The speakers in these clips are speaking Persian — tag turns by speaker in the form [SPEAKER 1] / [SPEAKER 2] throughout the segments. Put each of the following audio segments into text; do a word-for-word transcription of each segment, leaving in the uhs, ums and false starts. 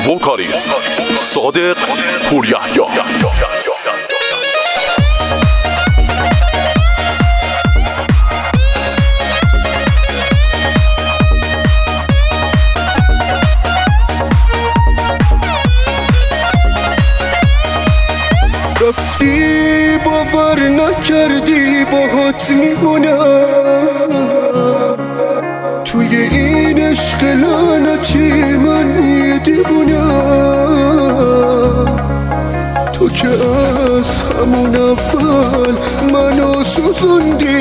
[SPEAKER 1] وکالیست صادق پوریحیی.
[SPEAKER 2] رفتی باور نکردی باهات میمونم، توی این عشق لعنتی من یه دیوونم. تو که از همون اول منو سوزوندی،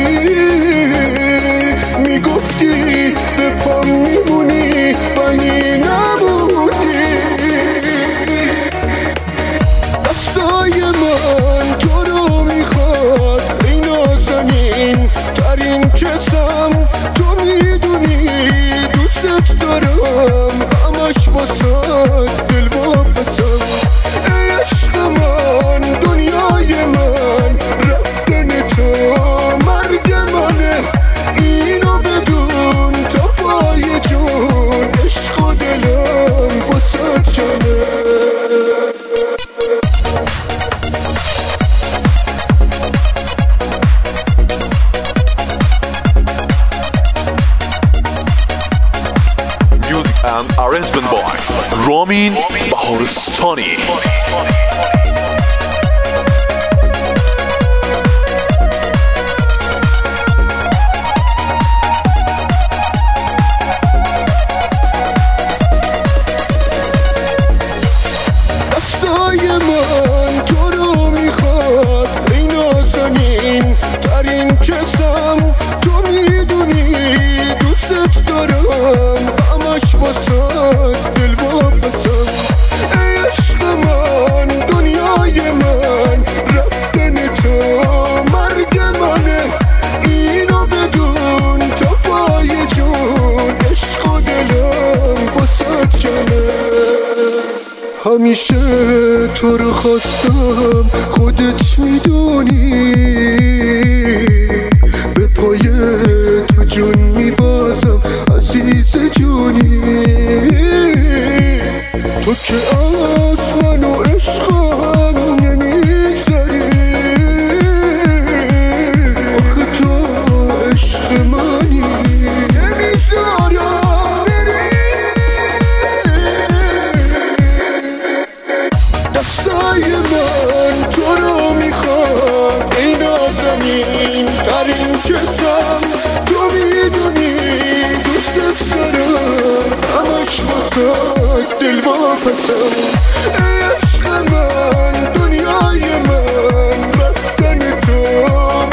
[SPEAKER 2] میگفتی به پام میمونی ولی نموندی. دستای من تو رو میخواد ای نازنین ترین کسم، تو میدونی دوست دارم همش واسه دل واپسم. ای عشق من دنیای من، رفتن تو مرگ منه، اینو بدون تا پای جون عشق و دلم واسه جانه.
[SPEAKER 1] and arrangement by رامین بهارستانی.
[SPEAKER 2] دستای من تو رو میخواد ای نازنین ترین کسم، تو میدونی دوست دارم همش واسه دل واپسم. ای عشق من دنیای من، رفتن تو مرگ منه، اینو بدون تا پای جون عشق و دلم واسه جانه. همیشه تو رو خواستم خودت میدونی، به پای تو جون میبازم عزیز جونی. تو که از من و عشقم نمیگذری، آخه تو عشق منی نمیذارم بری. دستای من تو رو میخواد ای نازنین ترین کسم، تو میدونی دوست دارم همش واسه دل واپسم. ای عشق من دنیای من، رفتن تو